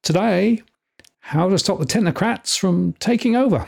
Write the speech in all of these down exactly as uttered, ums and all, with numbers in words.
Today, how to stop the technocrats from taking over.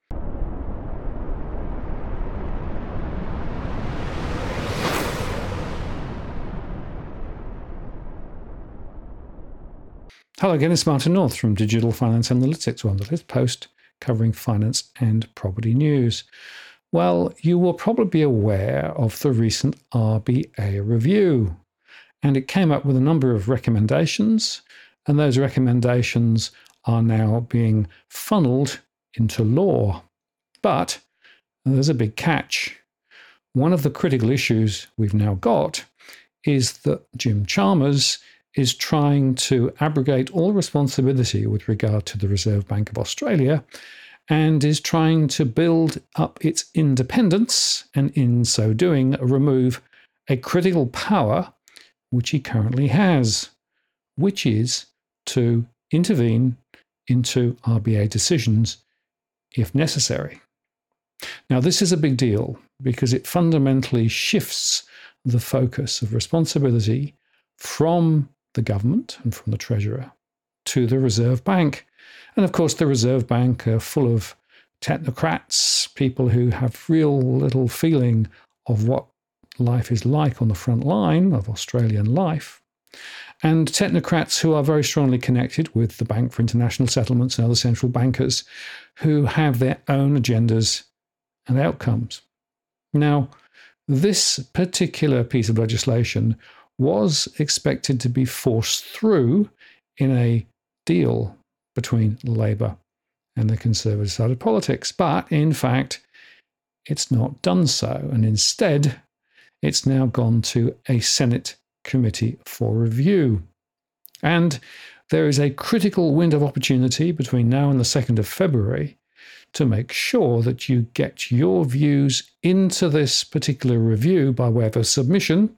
Hello again, it's Martin North from Digital Finance Analytics, Wonderlist Post covering finance and property news. Well, you will probably be aware of the recent R B A review, and it came up with a number of recommendations, and those recommendations are now being funneled into law. But there's a big catch. One of the critical issues we've now got is that Jim Chalmers is trying to abrogate all responsibility with regard to the Reserve Bank of Australia and is trying to build up its independence and in so doing remove a critical power which he currently has, which is to intervene into R B A decisions if necessary. Now, this is a big deal because it fundamentally shifts the focus of responsibility from the government and from the Treasurer to the Reserve Bank. And of course, the Reserve Bank are full of technocrats, people who have real little feeling of what life is like on the front line of Australian life, and technocrats who are very strongly connected with the Bank for International Settlements and other central bankers who have their own agendas and outcomes. Now, this particular piece of legislation was expected to be forced through in a deal between Labor and the Conservative side of politics. But in fact, it's not done so. And instead, it's now gone to a Senate committee for review. And there is a critical window of opportunity between now and the second of February to make sure that you get your views into this particular review by way of a submission,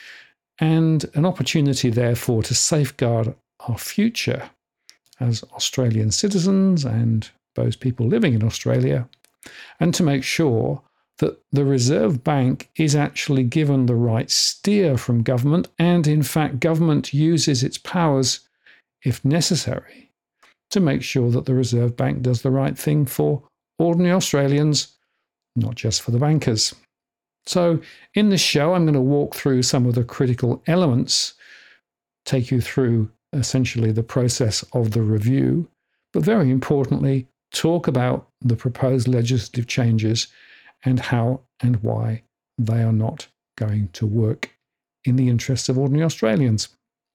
and an opportunity, therefore, to safeguard our future as Australian citizens and those people living in Australia, and to make sure that the Reserve Bank is actually given the right steer from government, and in fact, government uses its powers, if necessary, to make sure that the Reserve Bank does the right thing for ordinary Australians, not just for the bankers. So in this show, I'm going to walk through some of the critical elements, take you through essentially the process of the review, but very importantly, talk about the proposed legislative changes and how and why they are not going to work in the interests of ordinary Australians.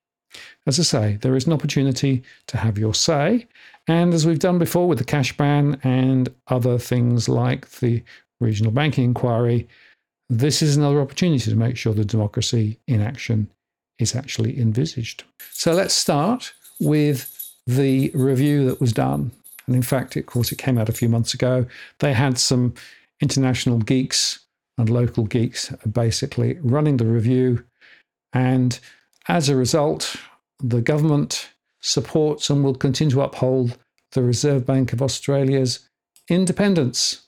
As I say, there is an opportunity to have your say, and as we've done before with the cash ban and other things like the regional banking inquiry, this is another opportunity to make sure the democracy in action is actually envisaged. So let's start with the review that was done. And in fact, of course, it came out a few months ago. They had some international geeks and local geeks basically running the review. And as a result, the government supports and will continue to uphold the Reserve Bank of Australia's independence.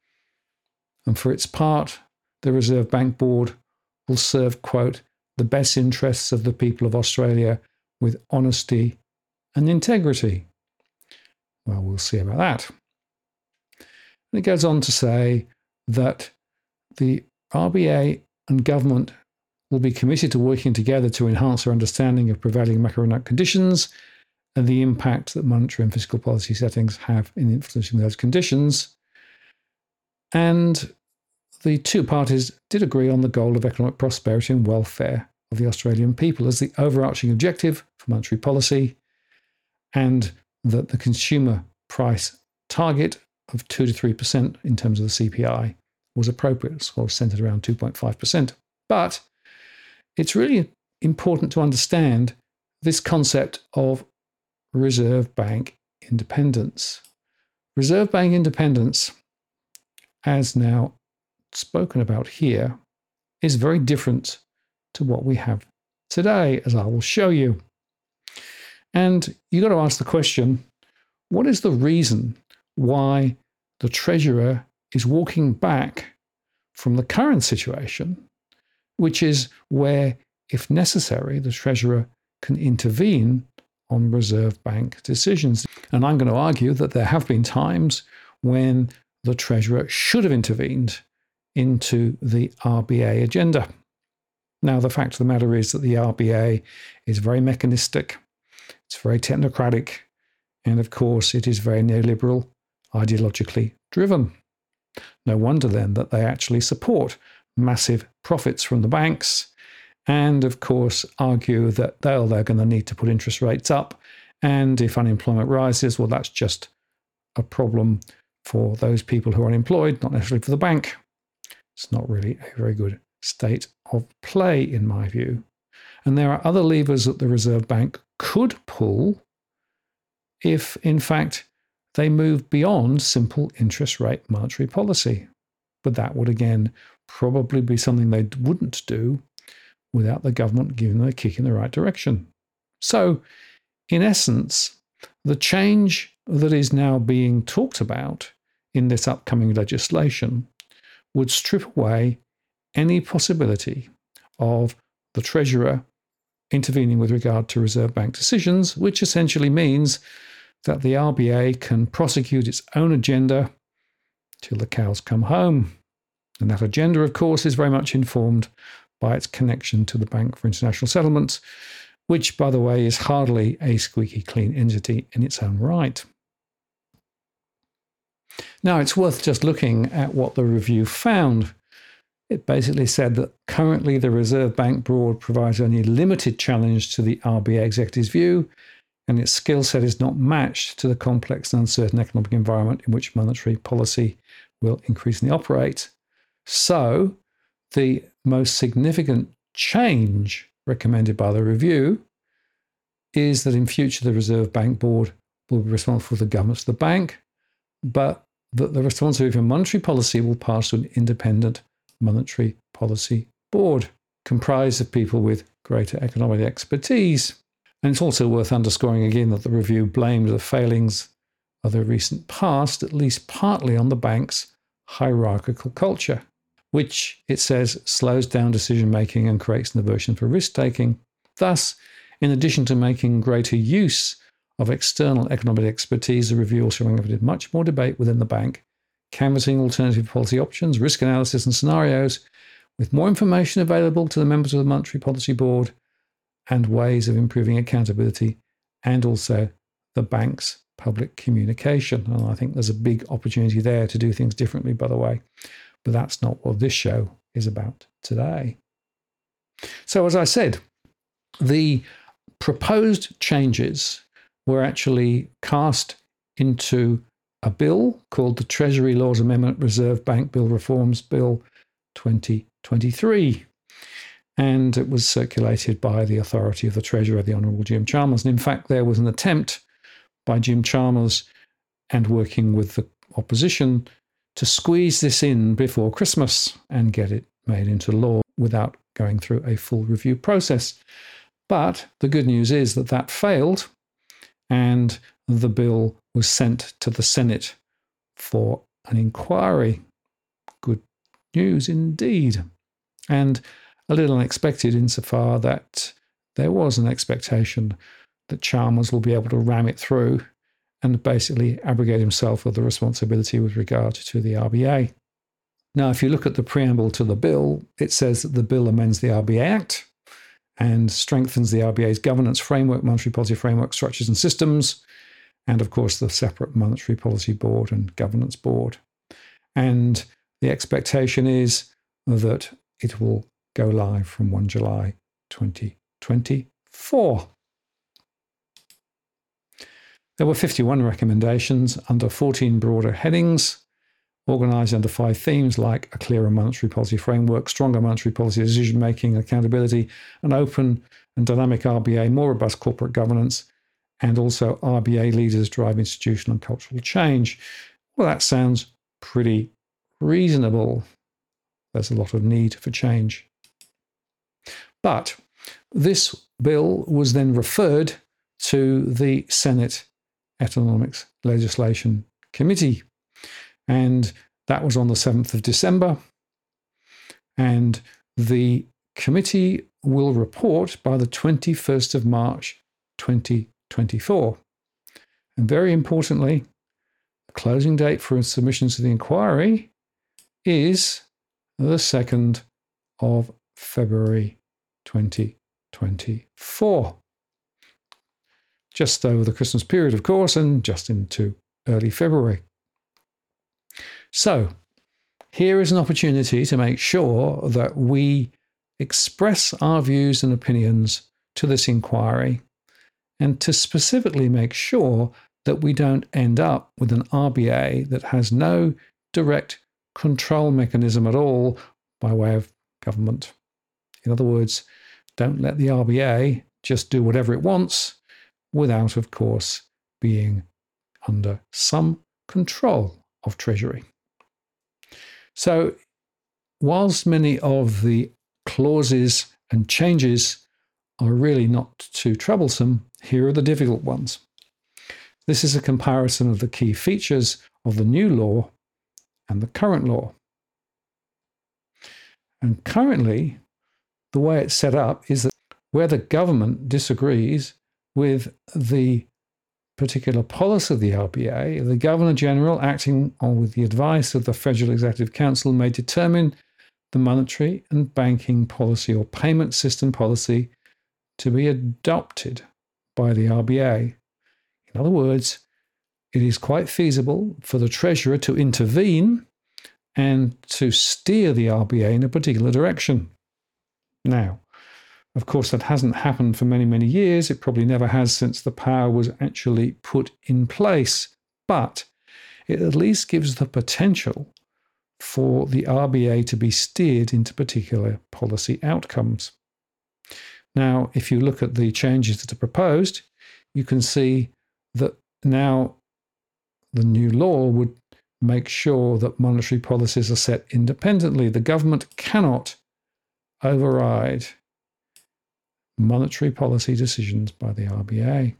And for its part, the Reserve Bank Board will serve, quote, the best interests of the people of Australia with honesty and integrity. Well, we'll see about that. And it goes on to say that the R B A and government will be committed to working together to enhance our understanding of prevailing macroeconomic conditions and the impact that monetary and fiscal policy settings have in influencing those conditions. And the two parties did agree on the goal of economic prosperity and welfare of the Australian people as the overarching objective for monetary policy, and that the consumer price target of two to three percent in terms of the C P I was appropriate, sort of centered around two point five percent. But it's really important to understand this concept of Reserve Bank independence. Reserve Bank independence, as now spoken about here, is very different to what we have today, as I will show you. And you've got to ask the question, what is the reason why the Treasurer is walking back from the current situation, which is where, if necessary, the Treasurer can intervene on Reserve Bank decisions. And I'm going to argue that there have been times when the Treasurer should have intervened into the R B A agenda. Now, the fact of the matter is that the R B A is very mechanistic, it's very technocratic, and of course it is very neoliberal, ideologically driven. No wonder then that they actually support massive profits from the banks and of course argue that they're, they're going to need to put interest rates up, and if unemployment rises, well, that's just a problem for those people who are unemployed, not necessarily for the bank. It's not really a very good state of play in my view. And there are other levers that the Reserve Bank could pull if in fact they move beyond simple interest rate monetary policy. But that would again probably be something they wouldn't do without the government giving them a kick in the right direction. So, in essence, the change that is now being talked about in this upcoming legislation would strip away any possibility of the Treasurer intervening with regard to Reserve Bank decisions, which essentially means that the R B A can prosecute its own agenda till the cows come home. And that agenda, of course, is very much informed by its connection to the Bank for International Settlements, which, by the way, is hardly a squeaky clean entity in its own right. Now, it's worth just looking at what the review found. It basically said that currently the Reserve Bank Board provides only limited challenge to the R B A executive's view, and its skill set is not matched to the complex and uncertain economic environment in which monetary policy will increasingly operate. So, the most significant change recommended by the review is that in future the Reserve Bank Board will be responsible for the governance of the bank, but that the responsibility for monetary policy will pass to an independent monetary policy board comprised of people with greater economic expertise. And it's also worth underscoring again that the review blamed the failings of the recent past, at least partly on the bank's hierarchical culture, which it says slows down decision-making and creates an aversion for risk-taking. Thus, in addition to making greater use of external economic expertise, the review also recommended much more debate within the bank, canvassing alternative policy options, risk analysis and scenarios, with more information available to the members of the Monetary Policy Board and ways of improving accountability, and also the bank's public communication. And I think there's a big opportunity there to do things differently, by the way. But that's not what this show is about today. So as I said, the proposed changes were actually cast into a bill called the Treasury Laws Amendment Reserve Bank Bill Reforms Bill twenty twenty-three. And it was circulated by the authority of the Treasurer, the Honourable Jim Chalmers. And in fact, there was an attempt by Jim Chalmers and working with the opposition to squeeze this in before Christmas and get it made into law without going through a full review process. But the good news is that that failed, and the bill was sent to the Senate for an inquiry. Good news indeed. And a little unexpected insofar that there was an expectation that Chalmers will be able to ram it through and basically abrogate himself of the responsibility with regard to the R B A. Now, if you look at the preamble to the bill, it says that the bill amends the R B A Act and strengthens the R B A's governance framework, monetary policy framework, structures and systems, and of course the separate Monetary Policy Board and Governance Board. And the expectation is that it will go live from the first of July twenty twenty-four. There were fifty-one recommendations under fourteen broader headings, organised under five themes like a clearer monetary policy framework, stronger monetary policy decision-making, accountability, an open and dynamic R B A, more robust corporate governance, and also R B A leaders drive institutional and cultural change. Well, that sounds pretty reasonable. There's a lot of need for change. But this bill was then referred to the Senate Economics Legislation Committee, and that was on the seventh of December. And the committee will report by the twenty-first of March twenty twenty-four. And very importantly, the closing date for submissions to the inquiry is the second of February twenty twenty-four. Just over the Christmas period, of course, and just into early February. So, here is an opportunity to make sure that we express our views and opinions to this inquiry, and to specifically make sure that we don't end up with an R B A that has no direct control mechanism at all by way of government. In other words, don't let the R B A just do whatever it wants without, of course, being under some control of Treasury. So, whilst many of the clauses and changes are really not too troublesome, here are the difficult ones. This is a comparison of the key features of the new law and the current law. And currently, the way it's set up is that where the government disagrees with the particular policy of the R B A, the Governor-General, acting on with the advice of the Federal Executive Council, may determine the monetary and banking policy or payment system policy to be adopted by the R B A. In other words, it is quite feasible for the Treasurer to intervene and to steer the R B A in a particular direction. Now, of course, that hasn't happened for many, many years. It probably never has since the power was actually put in place. But it at least gives the potential for the R B A to be steered into particular policy outcomes. Now, if you look at the changes that are proposed, you can see that now the new law would make sure that monetary policies are set independently. The government cannot override monetary policy decisions by the R B A.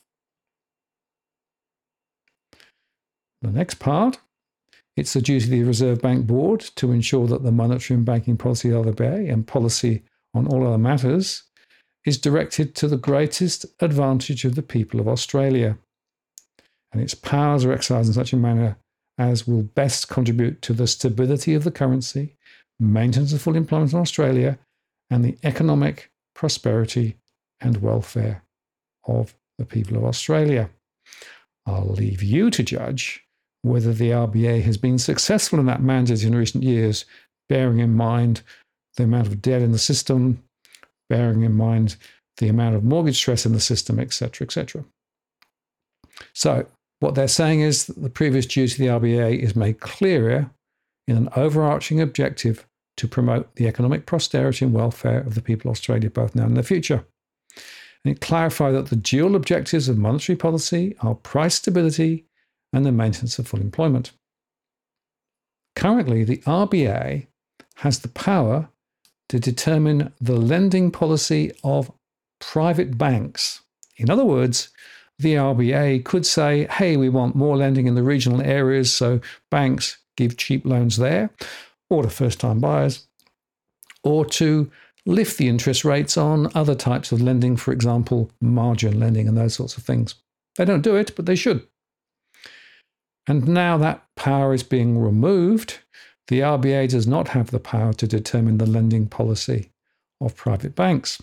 The next part, it's the duty of the Reserve Bank Board to ensure that the monetary and banking policy of the R B A and policy on all other matters is directed to the greatest advantage of the people of Australia, and its powers are exercised in such a manner as will best contribute to the stability of the currency, maintenance of full employment in Australia, and the economic prosperity and welfare of the people of Australia. I'll leave you to judge whether the R B A has been successful in that mandate in recent years, bearing in mind the amount of debt in the system, bearing in mind the amount of mortgage stress in the system, et cetera, et cetera. So what they're saying is that the previous duty of the R B A is made clearer in an overarching objective to promote the economic prosperity and welfare of the people of Australia, both now and in the future. And it clarified that the dual objectives of monetary policy are price stability and the maintenance of full employment. Currently, the R B A has the power to determine the lending policy of private banks. In other words, the R B A could say, hey, we want more lending in the regional areas, so banks give cheap loans there, or to first-time buyers, or to lift the interest rates on other types of lending, for example, margin lending and those sorts of things. They don't do it, but they should. And now that power is being removed. The R B A does not have the power to determine the lending policy of private banks.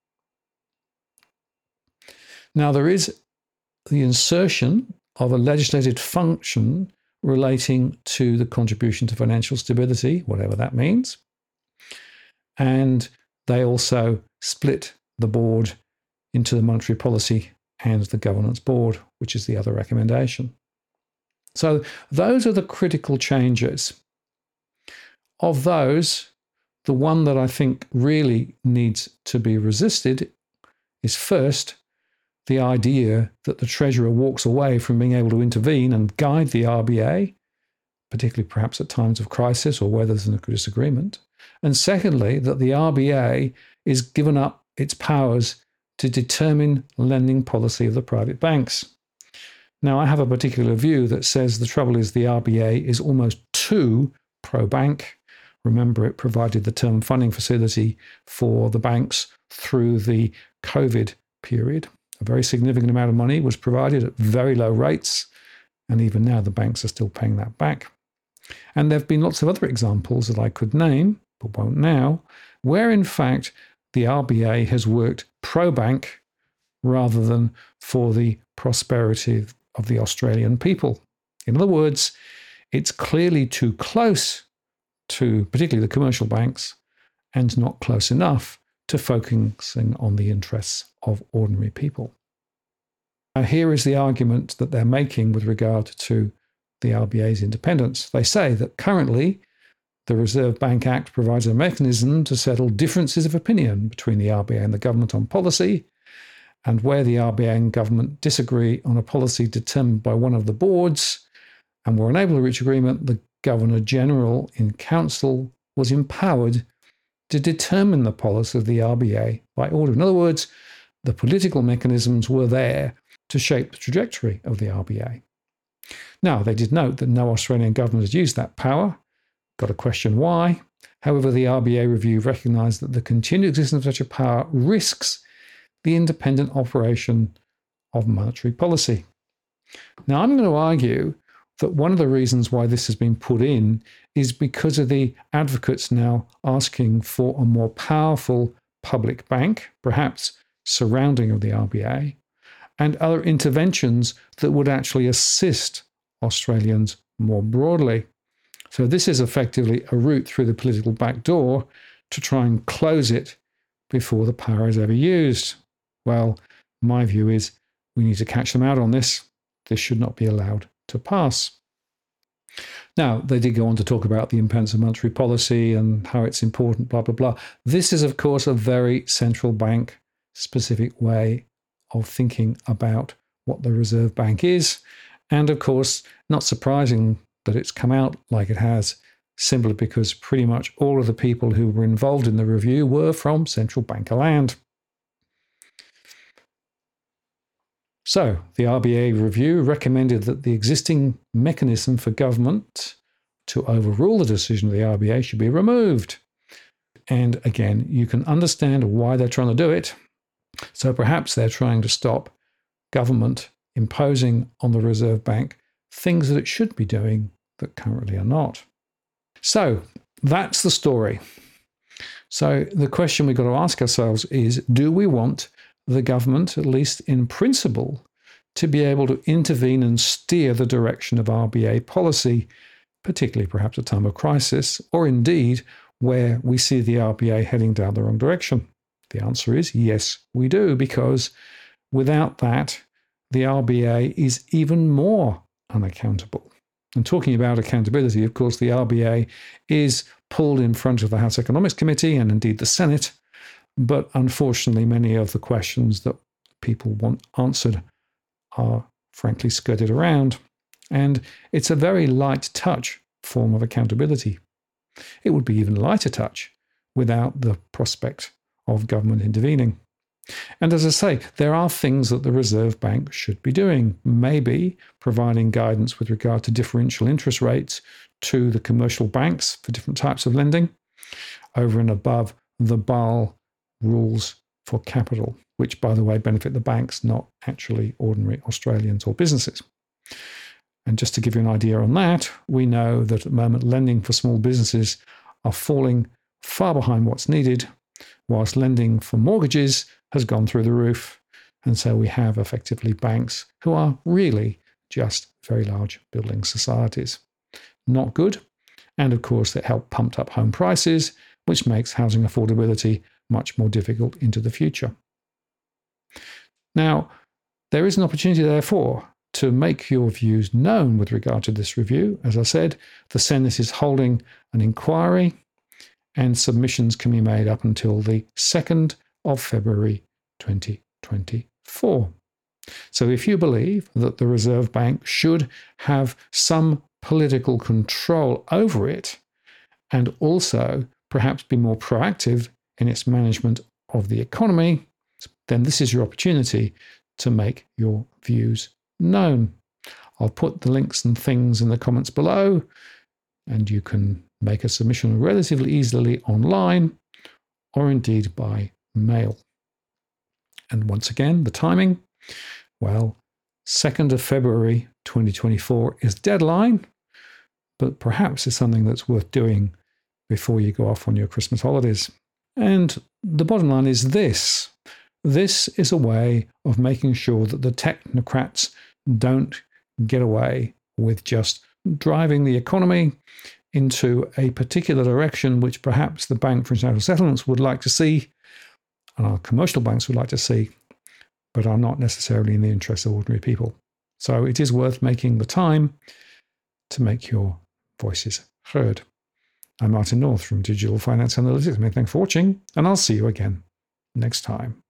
Now, there is the insertion of a legislated function relating to the contribution to financial stability, whatever that means. And they also split the board into the monetary policy and the governance board, which is the other recommendation. So those are the critical changes. Of those, the one that I think really needs to be resisted is first the idea that the Treasurer walks away from being able to intervene and guide the R B A, particularly perhaps at times of crisis or where there's a disagreement. And secondly, that the R B A is given up its powers to determine lending policy of the private banks. Now, I have a particular view that says the trouble is the R B A is almost too pro-bank. Remember, it provided the term funding facility for the banks through the COVID period A very significant amount of money was provided at very low rates, and even now the banks are still paying that back. And there have been lots of other examples that I could name, but won't now, where in fact the R B A has worked pro-bank rather than for the prosperity of the Australian people. In other words, it's clearly too close to particularly the commercial banks and not close enough to focusing on the interests of ordinary people. Now, here is the argument that they're making with regard to the R B A's independence. They say that currently the Reserve Bank Act provides a mechanism to settle differences of opinion between the R B A and the government on policy, and where the R B A and government disagree on a policy determined by one of the boards and were unable to reach agreement, the Governor-General in Council was empowered to determine the policy of the R B A by order. In other words, the political mechanisms were there to shape the trajectory of the R B A. Now, they did note that no Australian government has used that power. Got to question why. However, the R B A review recognised that the continued existence of such a power risks the independent operation of monetary policy. Now, I'm going to argue that one of the reasons why this has been put in is because of the advocates now asking for a more powerful public bank, perhaps surrounding of the R B A, and other interventions that would actually assist Australians more broadly. So this is effectively a route through the political back door to try and close it before the power is ever used. Well, my view is we need to catch them out on this. This should not be allowed to pass. Now, they did go on to talk about the independence of monetary policy and how it's important, blah, blah, blah. This is, of course, a very central bank specific way of thinking about what the Reserve Bank is. And of course, not surprising that it's come out like it has, simply because pretty much all of the people who were involved in the review were from central banker land. So, the R B A review recommended that the existing mechanism for government to overrule the decision of the R B A should be removed. And again, you can understand why they're trying to do it. So perhaps they're trying to stop government imposing on the Reserve Bank things that it should be doing that currently are not. So that's the story. So the question we've got to ask ourselves is, do we want the government, at least in principle, to be able to intervene and steer the direction of R B A policy, particularly perhaps at a time of crisis, or indeed where we see the R B A heading down the wrong direction? The answer is yes, we do, because without that, the R B A is even more unaccountable. And talking about accountability, of course, the R B A is pulled in front of the House Economics Committee and indeed the Senate. But unfortunately, many of the questions that people want answered are frankly skirted around. And it's a very light touch form of accountability. It would be even lighter touch without the prospect of government intervening. And as I say, there are things that the Reserve Bank should be doing. Maybe providing guidance with regard to differential interest rates to the commercial banks for different types of lending, over and above the Basel rules for capital, which, by the way, benefit the banks, not actually ordinary Australians or businesses. And just to give you an idea on that, we know that at the moment lending for small businesses are falling far behind what's needed, whilst lending for mortgages has gone through the roof. And so we have effectively banks who are really just very large building societies. Not good. And of course, that help pumped up home prices, which makes housing affordability much more difficult into the future. Now, there is an opportunity, therefore, to make your views known with regard to this review. As I said, the Senate is holding an inquiry, and submissions can be made up until the second of February twenty twenty-four. So if you believe that the Reserve Bank should have some political control over it, and also perhaps be more proactive in its management of the economy, then this is your opportunity to make your views known. I'll put the links and things in the comments below, and you can make a submission relatively easily online or indeed by mail. And once again, the timing, Well, second of February twenty twenty-four is deadline, but perhaps it's something that's worth doing before you go off on your Christmas holidays. And the bottom line is this. This is a way of making sure that the technocrats don't get away with just driving the economy into a particular direction which perhaps the Bank for International Settlements would like to see, and our commercial banks would like to see, but are not necessarily in the interest of ordinary people. So it is worth making the time to make your voices heard. I'm Martin North from Digital Finance Analytics. Many thanks for watching, and I'll see you again next time.